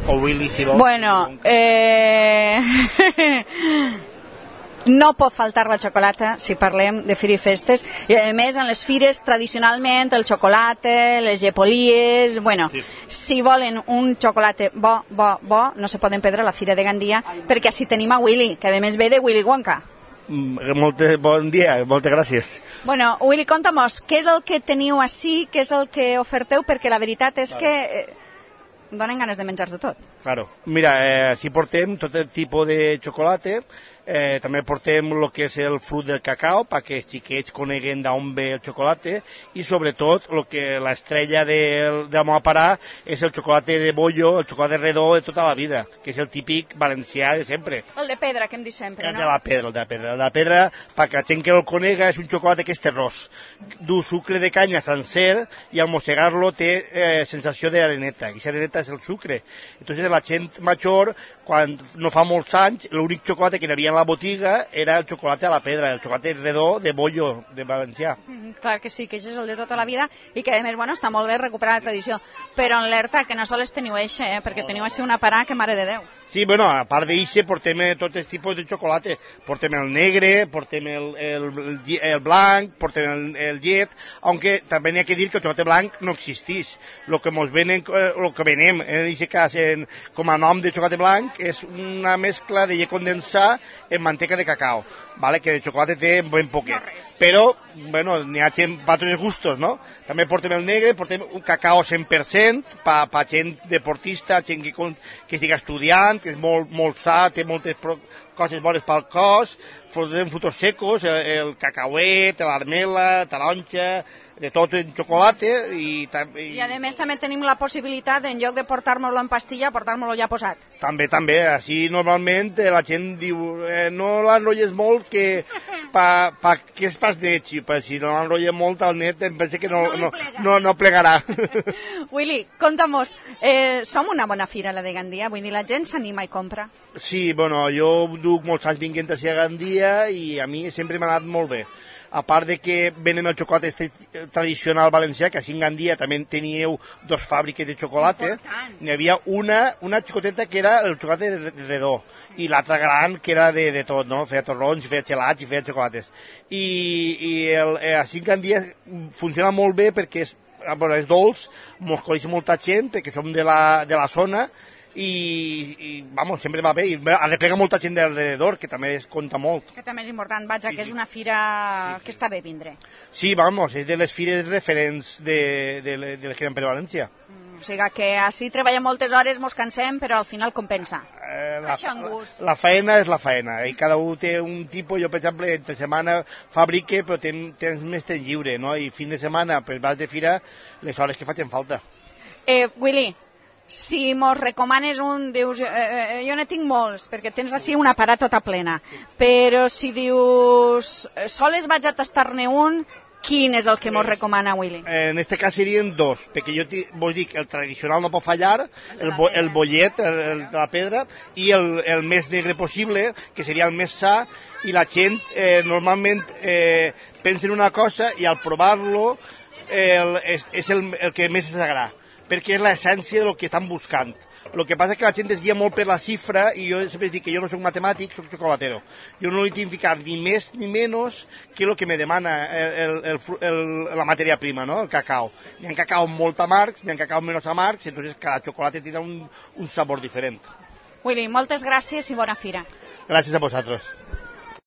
O Willy, si vol. Bueno, no pot faltar la xocolata si parlem de fira i festes, i a més en les fires tradicionalment el xocolata, les gepolies, bueno, sí. Si volen un xocolata bo, no se poden perdre la fira de Gandia, perquè així tenim a Willy, que a més ve de Willy Wonka. Bon dia, moltes gràcies. Bueno, Willy, conta'm-nos, què és el que teniu així, què és el que oferteu, perquè la veritat és que donen ganes de menjar-ho tot. Claro. Mira, així portem tot el tipus de xocolata, també portem el que és el fruit del cacau perquè els xiquets coneguen d'on ve el xocolata i sobretot el que l'estrella del meu parar és el xocolata de bollo, el xocolata redó de tota la vida, que és el típic valencià de sempre. El de pedra, que hem dit sempre, no? El de la pedra, el de la pedra, perquè la gent que el conega és un xocolata que és terrós. Du sucre de canya sencer i al mossegar-lo té sensació d'areneta, i l'areneta és el sucre. Entonces la gent major, quan no fa molts anys, l'únic xocolata que hi havia en la botiga era el xocolata a la pedra, el xocolata redó de bollo, de valencià. Clar que sí, que això és el de tota la vida i que a més, bueno, està molt bé recuperar la tradició. Però en l'Erta, que no sols teniu eixa, perquè teniu així una parà que mare de Déu. Sí, bueno, a part d'eixe portem tot el tipus de xocolata. Portem el negre, portem el blanc, portem el llet, aunque també n'hi ha que dir que el xocolata blanc no existeix. Lo que venem, en aquest cas, com a nom de xocolata blanc, és una mescla de llet condensat en manteca de cacao, ¿vale? Que de xocolata té ben poquet. Però, bueno, n'hi ha gent per tots els gustos, no? També portem el negre, portem un cacao 100% per gent deportista, gent que estigui estudiant, que és molt sa, té moltes coses bones pel cos, portem frutos secos, el cacauet, l'armela, taronja, de tot en xocolata i a més també tenim la possibilitat, en lloc de portar-nos-lo en pastilla, portar-nos-lo ja posat. També, així normalment la gent diu no l'enrotlles molt que és pas net, però si no l'enrotlla molt al net em pensa que no plegarà. Willy, conta'm-nos, som una bona fira la de Gandia, vull dir, la gent s'anima i compra. Sí, bueno, jo duc molts anys vinguent a Gandia i a mi sempre m'ha anat molt bé. A part de que venen el xocolata tradicional valencià, que així en Gandia també teníeu dos fàbriques de xocolata. N'hi havia una xocoteta que era el xocolata redó i l'altra gran que era de tot, no? Feia torrons, feia gelats i feia xocolates. I així en Gandia funciona molt bé perquè és dolç, mos coneix molta gent perquè som de la zona i vamos, sempre va bé i arreplega molta gent d'alrededor que també es compta molt, que també és important, vaja, que és una fira que està bé vindre. Sí, vamos, és de les fires referents de les que anem per València. O sigui que així treballem moltes hores, mos cansem, però al final compensa. La faena és la faena i cada un té un tipus. Jo, per exemple, entre setmana fabrique, però tens més temps lliure, no? I fin de setmana pues, vas de fira les hores que facin falta. Willy, si mos recomanes un, dius, jo ne tinc molts, perquè tens així una parada tota plena, però si dius, sols vaig a tastar-ne un, quin és el que mos recomana Willy? En este cas serien dos, perquè jo vos dic, el tradicional no pot fallar, el bollet, el de la pedra, i el més negre possible, que seria el més sa, i la gent normalment pensa en una cosa i al provar-lo és el que més els agrada, perquè és l'essència del que estan buscant. El que passa és que la gent es guia molt per la xifra i jo sempre dic que jo no soc matemàtic, soc xocolatero. Jo no li tinc que ficar ni més ni menys que el que me demana la matèria prima, no? El cacau. N'hi ha cacau molt amargs, n'hi ha cacau menys amargs, entonces cada xocolata tindrà un sabor diferent. Willy, moltes gràcies i bona fira. Gràcies a vosaltres.